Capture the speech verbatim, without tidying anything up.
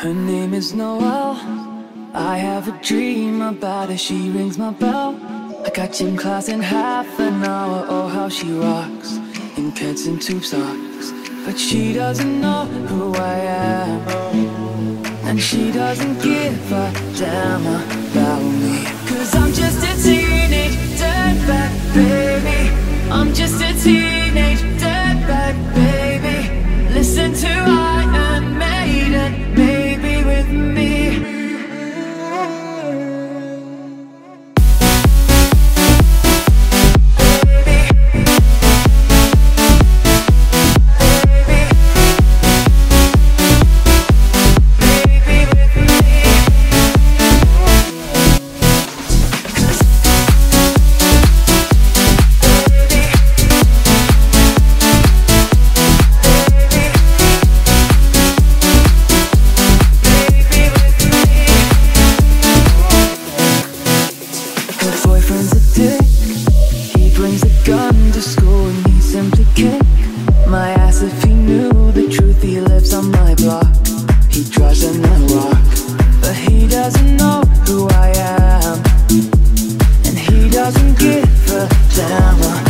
Her name is Noelle. I have a dream about her, she rings my bell. I got gym class in half an hour, oh how she rocks in pants and tube socks. But she doesn't know who I am, and she doesn't give a damn about me. Cause I'm just a teenage dirtbag baby. I'm just a teenage dirtbag baby. Listen to Iron Maiden, maybe with me. My ass if he knew the truth. He lives on my block, he drives in a rock. But he doesn't know who I am, and he doesn't give a damn.